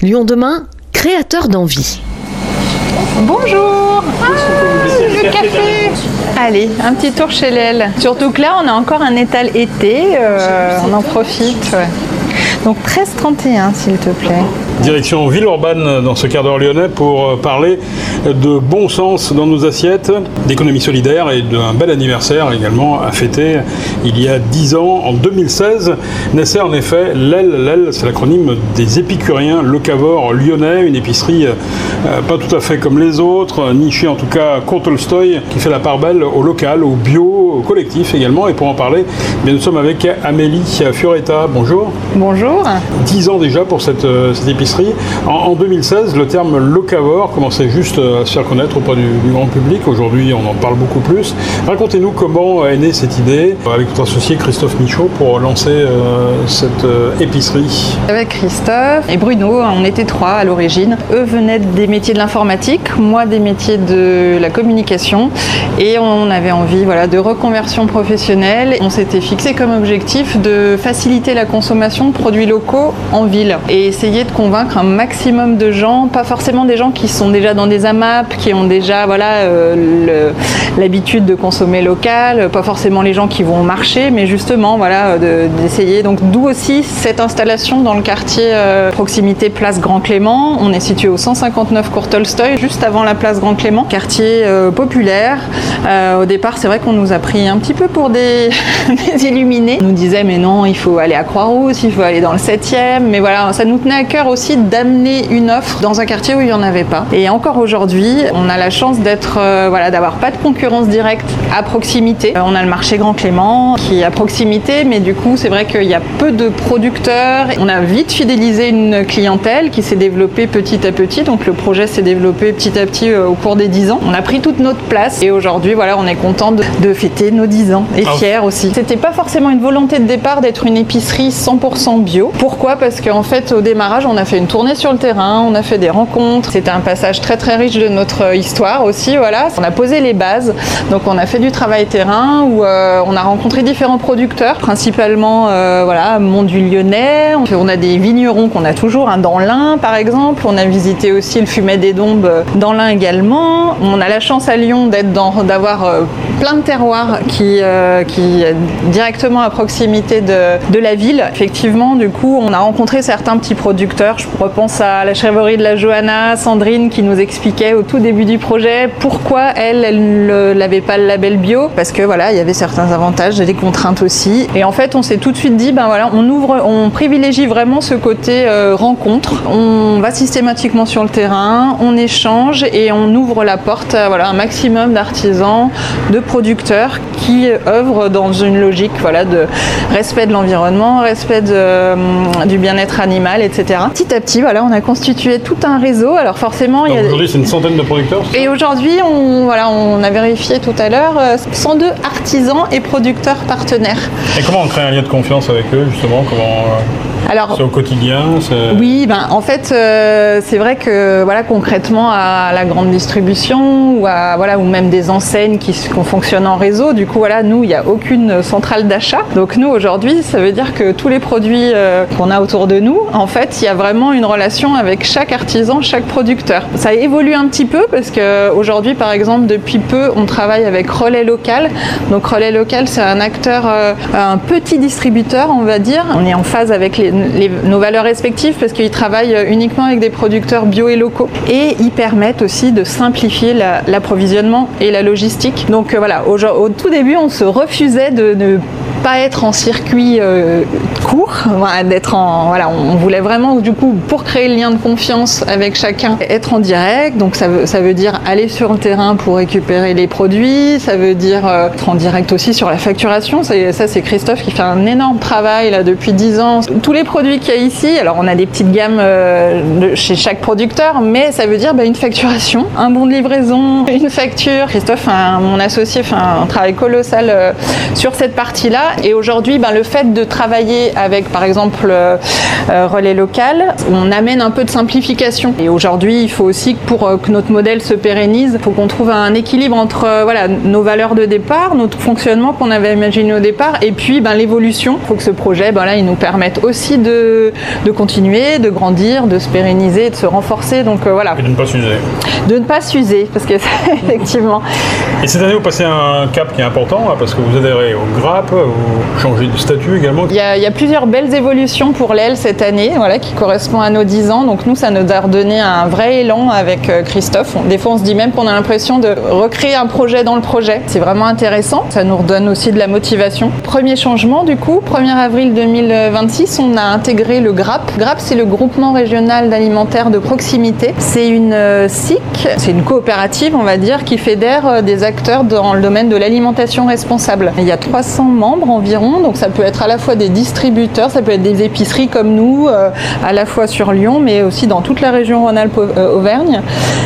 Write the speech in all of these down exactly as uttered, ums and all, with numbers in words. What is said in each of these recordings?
Lyon demain, créateur d'envie. Bonjour, ah, le café. Allez, un petit tour chez l'Aile. Surtout que là, on a encore un étal été, euh, on en profite. Ouais. Donc treize trente et un, s'il te plaît. Direction Villeurbanne dans ce quart d'heure lyonnais pour parler de bon sens dans nos assiettes, d'économie solidaire et d'un bel anniversaire également à fêter. Il y a dix ans, en deux mille seize, naissait en effet l'Aile. L'Aile, c'est l'acronyme des épicuriens locavores lyonnais, une épicerie euh, pas tout à fait comme les autres, nichée en tout cas cours Tolstoï, qui fait la part belle au local, au bio, au collectif également. Et pour en parler, bien, nous sommes avec Amélie Fioretta. Bonjour. Bonjour. dix ans déjà pour cette, cette épicerie. En, en deux mille seize, le terme locavore commençait juste à se faire connaître auprès du, du grand public. Aujourd'hui, on en parle beaucoup plus. Racontez-nous comment est née cette idée avec votre associé Christophe Michaud pour lancer euh, cette euh, épicerie. Avec Christophe et Bruno, on était trois à l'origine. Eux venaient des métiers de l'informatique, moi des métiers de la communication, et on avait envie voilà, de reconversion professionnelle. On s'était fixé comme objectif de faciliter la consommation de produits locaux en ville et essayer de convaincre un maximum de gens, pas forcément des gens qui sont déjà dans des A M A P, qui ont déjà voilà, euh, le, l'habitude de consommer local, pas forcément les gens qui vont au marché, mais justement voilà, de, d'essayer. Donc d'où aussi cette installation dans le quartier euh, proximité place Grand Clément. On est situé au cent cinquante-neuf cours Tolstoï, juste avant la place Grand Clément, quartier euh, populaire. Euh, au départ, c'est vrai qu'on nous a pris un petit peu pour des, des illuminés. On nous disait mais non, il faut aller à Croix-Rousse, il faut aller dans le septième, mais voilà, ça nous tenait à cœur aussi d'amener une offre dans un quartier où il n'y en avait pas. Et encore aujourd'hui, on a la chance d'être, euh, voilà, d'avoir pas de concurrence directe à proximité. Euh, on a le marché Grand Clément qui est à proximité, mais du coup, c'est vrai qu'il y a peu de producteurs. On a vite fidélisé une clientèle qui s'est développée petit à petit. Donc le projet s'est développé petit à petit euh, au cours des dix ans. On a pris toute notre place et aujourd'hui, voilà, on est content de, de fêter nos dix ans et ah. fiers aussi. C'était pas forcément une volonté de départ d'être une épicerie cent pour cent bio. Pourquoi ? Parce qu'en fait, au démarrage, on a fait une tournée sur le terrain, on a fait des rencontres. C'était un passage très très riche de notre histoire aussi, voilà. On a posé les bases, donc on a fait du travail terrain où euh, on a rencontré différents producteurs, principalement euh, voilà, Mont-du-Lyonnais. On a des vignerons qu'on a toujours, hein, dans l'Ain par exemple. On a visité aussi le Fumet des Dombes dans l'Ain également. On a la chance à Lyon d'être dans, d'avoir euh, plein de terroirs qui, euh, qui directement à proximité de, de la ville. Effectivement, du coup, on a rencontré certains petits producteurs. Je repense à la chèvrerie de la Johanna, Sandrine, qui nous expliquait au tout début du projet pourquoi elle, elle n'avait pas le label bio, parce que voilà, il y avait certains avantages et des contraintes aussi. Et en fait, on s'est tout de suite dit, ben voilà, on ouvre, on privilégie vraiment ce côté euh, rencontre. On va systématiquement sur le terrain, on échange et on ouvre la porte à voilà, un maximum d'artisans, de producteurs qui œuvrent dans une logique voilà, de respect de l'environnement, respect de, euh, du bien-être animal, et cetera. Petit à petit, voilà, on a constitué tout un réseau. Alors forcément, donc il y a... aujourd'hui, c'est une centaine de producteurs. Et aujourd'hui, on, voilà, on a vérifié tout à l'heure, cent deux artisans et producteurs partenaires. Et comment on crée un lien de confiance avec eux, justement? Comment euh, Alors, c'est au quotidien c'est... Oui, ben, en fait, euh, c'est vrai que voilà, concrètement, à la grande distribution ou, à, voilà, ou même des enseignes qui, qui fonctionnent en réseau, du coup, voilà, nous, il n'y a aucune centrale d'achat. Donc nous, aujourd'hui, ça veut dire que tous les produits euh, qu'on a autour de nous, en fait, il y a vraiment une relation avec chaque artisan, chaque producteur. Ça évolue un petit peu parce qu'aujourd'hui, par exemple, depuis peu, on travaille avec Relais Local. Donc Relais Local, c'est un acteur, euh, un petit distributeur, on va dire. On est en phase avec les, les, nos valeurs respectives parce qu'ils travaillent uniquement avec des producteurs bio et locaux. Et ils permettent aussi de simplifier la, l'approvisionnement et la logistique. Donc euh, voilà, au, au tout début, on se refusait de ne pas être en circuit euh, court, voilà, d'être en, voilà, on voulait vraiment, du coup, pour créer le lien de confiance avec chacun, être en direct. Donc ça veut, ça veut dire aller sur le terrain pour récupérer les produits, ça veut dire euh, être en direct aussi sur la facturation. Ça, ça, c'est Christophe qui fait un énorme travail là depuis dix ans. Tous les produits qu'il y a ici, alors on a des petites gammes euh, de, chez chaque producteur, mais ça veut dire bah, une facturation, un bon de livraison, une facture. Christophe, un, mon associé, fait un travail colossal euh, sur cette partie-là. là. Et aujourd'hui, ben, le fait de travailler avec, par exemple, euh, euh, Relais Local, on amène un peu de simplification. Et aujourd'hui, il faut aussi que pour euh, que notre modèle se pérennise, il faut qu'on trouve un équilibre entre euh, voilà, nos valeurs de départ, notre fonctionnement qu'on avait imaginé au départ, et puis ben, l'évolution. Il faut que ce projet, ben, là, il nous permette aussi de, de continuer, de grandir, de se pérenniser, de se renforcer. Donc euh, voilà. Et de ne pas s'user. De ne pas s'user, parce que effectivement. Et cette année, vous passez un cap qui est important, là, parce que vous adhérez au G R A P, vous changez de statut également. Il y a, il y a plusieurs belles évolutions pour l'E L cette année, voilà, qui correspond à nos dix ans. Donc nous, ça nous a redonné un vrai élan avec Christophe. Des fois, on se dit même qu'on a l'impression de recréer un projet dans le projet. C'est vraiment intéressant. Ça nous redonne aussi de la motivation. Premier changement, du coup, premier avril deux mille vingt-six, on a intégré le G R A P. G R A P, c'est le groupement régional d'alimentaire de proximité. C'est une euh, S I C, c'est une coopérative, on va dire, qui fédère euh, des acteurs dans le domaine de l'alimentation responsable. Il y a trois cents membres environ, donc ça peut être à la fois des distributeurs, ça peut être des épiceries comme nous, euh, à la fois sur Lyon, mais aussi dans toute la région Rhône-Alpes-Auvergne,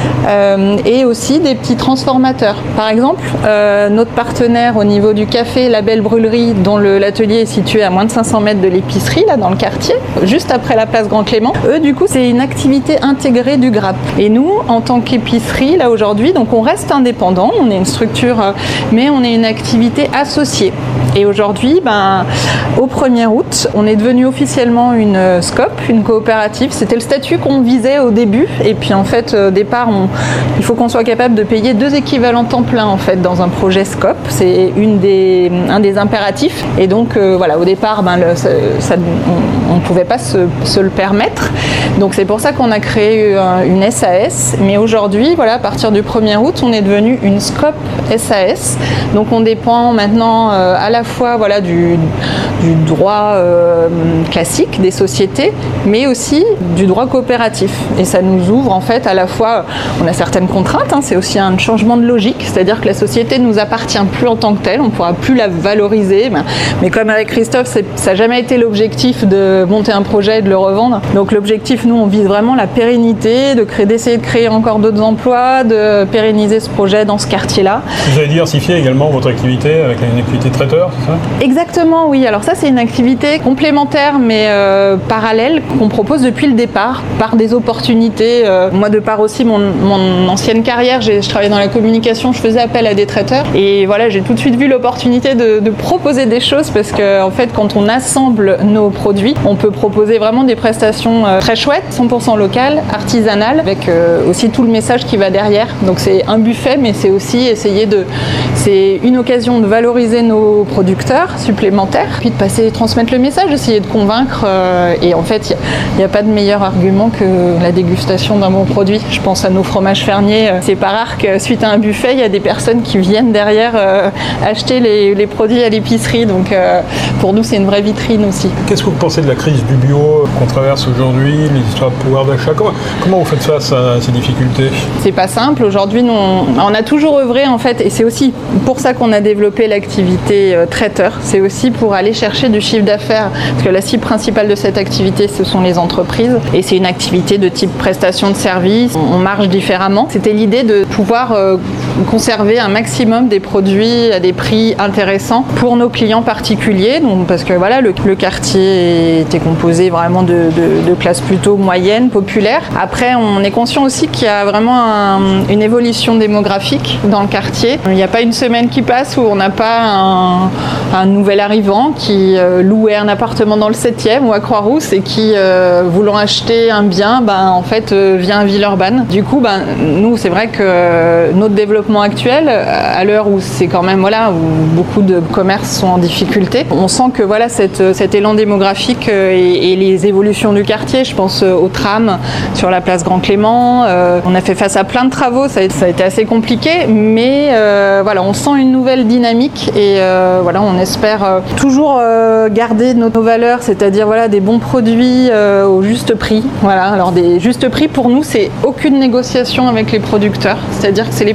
euh, et aussi des petits transformateurs. Par exemple, euh, notre partenaire au niveau du café, La Belle Brûlerie, dont le, l'atelier est situé à moins de cinq cents mètres de l'épicerie, là dans le quartier, juste après la place Grand Clément, eux du coup c'est une activité intégrée du G R A P. Et nous, en tant qu'épicerie, là aujourd'hui, donc on reste indépendant, on est une structure, euh, mais on est une activité associée. Et aujourd'hui, ben, au premier août, on est devenu officiellement une euh, S C O P, une coopérative. C'était le statut qu'on visait au début. Et puis en fait, au départ, on, il faut qu'on soit capable de payer deux équivalents temps plein en fait, dans un projet S C O P. C'est une des, un des impératifs. Et donc euh, voilà, au départ, ben, le, ça, ça, on ne pouvait pas se, se le permettre. Donc c'est pour ça qu'on a créé une S A S. Mais aujourd'hui, voilà, à partir du premier août, on est devenu une S C O P S A S. Donc on dépend maintenant euh, à la fois voilà, du, du droit euh, classique des sociétés, mais aussi du droit coopératif. Et ça nous ouvre en fait à la fois, on a certaines contraintes, hein, c'est aussi un changement de logique, c'est-à-dire que la société ne nous appartient plus en tant que telle, on ne pourra plus la valoriser. Mais, mais comme avec Christophe, c'est, ça n'a jamais été l'objectif de monter un projet et de le revendre. Donc l'objectif, nous, on vise vraiment la pérennité, de créer, d'essayer de créer encore d'autres emplois, de pérenniser ce projet dans ce quartier-là. Vous avez diversifié également votre activité avec une activité de traiteur, c'est ça ? Exactement, oui. Alors ça, c'est une activité complémentaire, mais euh, parallèle, qu'on propose depuis le départ, par des opportunités. Euh, moi, de par aussi mon, mon ancienne carrière, j'ai, je travaillais dans la communication, je faisais appel à des traiteurs. Et voilà, j'ai tout de suite vu l'opportunité de, de proposer des choses, parce que en fait, quand on assemble nos produits, on peut proposer vraiment des prestations euh, très chouettes, cent pour cent locales, artisanales, avec euh, aussi tout le message qui va derrière. Donc c'est un buffet, mais c'est aussi essayer de... C'est une occasion de valoriser nos producteurs supplémentaires, puis de passer, transmettre le message, essayer de convaincre. Euh, et en fait, il n'y a, a pas de meilleur argument que la dégustation d'un bon produit. Je pense à nos fromages fermiers. C'est pas rare que suite à un buffet, il y a des personnes qui viennent derrière euh, acheter les, les produits à l'épicerie. Donc euh, pour nous, c'est une vraie vitrine aussi. Qu'est-ce que vous pensez de la crise du bio qu'on traverse aujourd'hui, les histoires de pouvoir d'achat ? Comment, comment vous faites face à ces difficultés ? C'est pas simple. Aujourd'hui, nous, on, on a toujours œuvré en fait, et c'est aussi pour ça qu'on a développé l'activité euh, traiteur. C'est aussi pour aller chercher du chiffre d'affaires, parce que la cible principale de cette activité, ce sont les entreprises, et c'est une activité de type prestation de services. On, on marche différemment. C'était l'idée de pouvoir euh, conserver un maximum des produits à des prix intéressants pour nos clients particuliers, donc, parce que voilà, le, le quartier était composé vraiment de, de, de classes plutôt moyennes, populaires. Après, on est conscient aussi qu'il y a vraiment un, une évolution démographique dans le quartier. Il n'y a pas une semaine qui passe où on n'a pas un, un nouvel arrivant qui euh, louait un appartement dans le septième ou à Croix-Rousse et qui, euh, voulant acheter un bien, ben, en fait, euh, vient à Villeurbanne. Du coup, ben, nous, c'est vrai que euh, notre développement actuel, à l'heure où c'est quand même, voilà, où beaucoup de commerces sont en difficulté, on sent que voilà, cette, cet élan démographique euh, et, et les évolutions du quartier, je pense euh, au tram sur la place Grand Clément, euh, on a fait face à plein de travaux, ça a, ça a été assez compliqué, mais euh, voilà, on sent une nouvelle dynamique et euh, voilà, on espère euh, toujours euh, garder nos, nos valeurs, c'est-à-dire voilà, des bons produits euh, au juste prix. Voilà, alors des justes prix pour nous, c'est aucune négociation avec les producteurs, c'est-à-dire que c'est les producteurs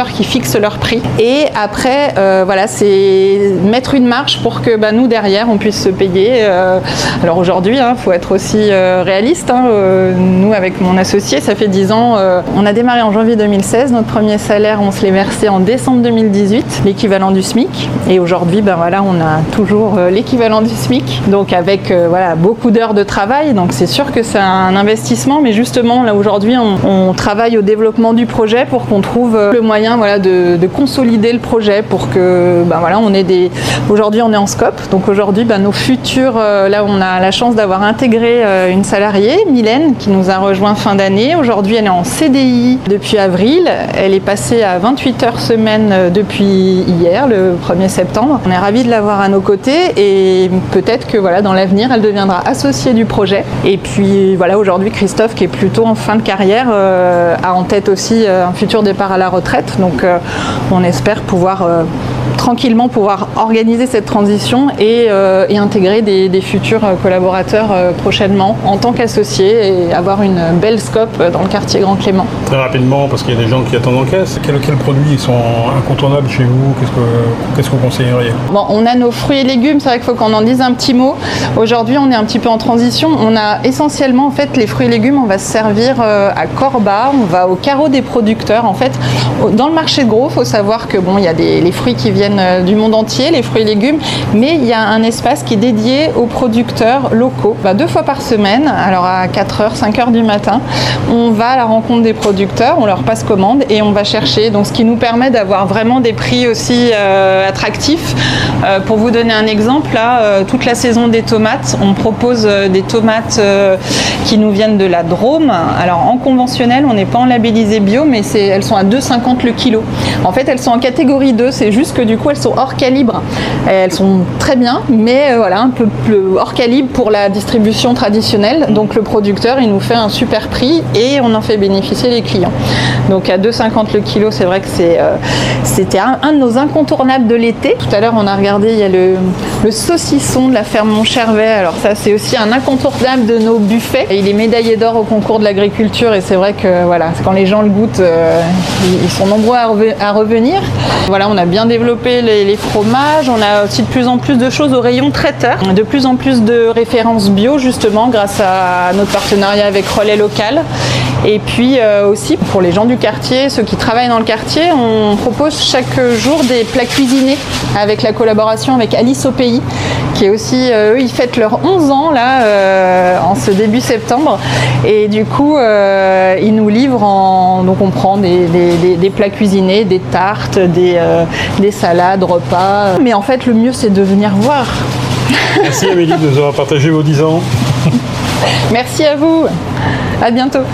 producteurs qui fixent leur prix. Et après, euh, voilà, c'est mettre une marge pour que bah, nous, derrière, on puisse se payer. Euh, alors aujourd'hui, il hein, faut être aussi euh, réaliste. Hein. Euh, nous, avec mon associé, ça fait dix ans. Euh, on a démarré en janvier deux mille seize. Notre premier salaire, on se l'est versé en décembre deux mille dix-huit, l'équivalent du SMIC. Et aujourd'hui, ben, voilà, on a toujours euh, l'équivalent du SMIC. Donc avec euh, voilà, beaucoup d'heures de travail. Donc c'est sûr que c'est un investissement. Mais justement, là aujourd'hui, on, on travaille au développement du projet pour qu'on trouve le moyen voilà, de, de consolider le projet pour que ben, voilà, on ait des... Aujourd'hui, on est en scope. Donc aujourd'hui, ben, nos futurs... Euh, là, on a la chance d'avoir intégré euh, une salariée, Mylène, qui nous a rejoint fin d'année. Aujourd'hui, elle est en C D I depuis avril. Elle est passée à vingt-huit heures semaine euh, depuis hier, le premier septembre. On est ravis de l'avoir à nos côtés et peut-être que voilà, dans l'avenir, elle deviendra associée du projet. Et puis voilà, aujourd'hui, Christophe, qui est plutôt en fin de carrière, euh, a en tête aussi euh, un futur départ à la retraite. Donc euh, on espère pouvoir euh, tranquillement pouvoir organiser cette transition et, euh, et intégrer des, des futurs collaborateurs euh, prochainement en tant qu'associés et avoir une belle scope dans le quartier Grand Clément. Très rapidement, parce qu'il y a des gens qui attendent en caisse, quels, quels produits sont incontournables chez vous? Qu'est-ce que, qu'est-ce que vous conseilleriez? Bon, on a nos fruits et légumes, c'est vrai qu'il faut qu'on en dise un petit mot. Aujourd'hui, on est un petit peu en transition. On a essentiellement, en fait, les fruits et légumes, on va se servir euh, à Corba, on va au carreau des producteurs. En fait, dans le marché de gros, il faut savoir que bon, il y a des, les fruits qui viennent du monde entier, les fruits et légumes, mais il y a un espace qui est dédié aux producteurs locaux. Bah, deux fois par semaine, alors à quatre heures, cinq heures du matin, on va à la rencontre des producteurs, on leur passe commande et on va chercher, donc ce qui nous permet d'avoir vraiment des prix aussi euh, attractifs. Euh, pour vous donner un exemple, là, euh, toute la saison des tomates, on propose euh, des tomates euh, qui nous viennent de la Drôme. Alors en conventionnel, on n'est pas en labellisé bio, mais c'est, elles sont à deux euros cinquante le kilo. En fait, elles sont en catégorie deux, c'est juste que du coup, elles sont hors calibre. Elles sont très bien, mais euh, voilà, un peu plus hors calibre pour la distribution traditionnelle. Donc le producteur, il nous fait un super prix et on en fait bénéficier les clients. Donc à deux euros cinquante le kilo, c'est vrai que c'est, euh, c'était un, un de nos incontournables de l'été. Tout à l'heure, on a regardé, il y a le, le saucisson de la ferme Montchervet. Alors ça, c'est aussi un incontournable de nos buffets. Et il est médaillé d'or au concours de l'agriculture et c'est vrai que voilà, quand les gens le goûtent, euh, ils sont nombreux à, reve- à revenir. Voilà, on a bien développé les, les fromages. On a aussi de plus en plus de choses au rayon traiteur. De plus en plus de références bio, justement, grâce à notre partenariat avec Relais Local. Et puis euh, aussi, pour les gens du quartier, ceux qui travaillent dans le quartier, on propose chaque jour des plats cuisinés avec la collaboration avec Alice au Pays, qui est aussi, euh, eux, ils fêtent leurs onze ans, là, euh, en ce début septembre. Et du coup, euh, ils nous livrent en... Donc on prend des, des, des, des plats cuisinés, des tartes, des, euh, des salades, repas. Mais en fait, le mieux, c'est de venir voir. Merci Amélie de nous avoir partagé vos dix ans. Merci à vous. À bientôt.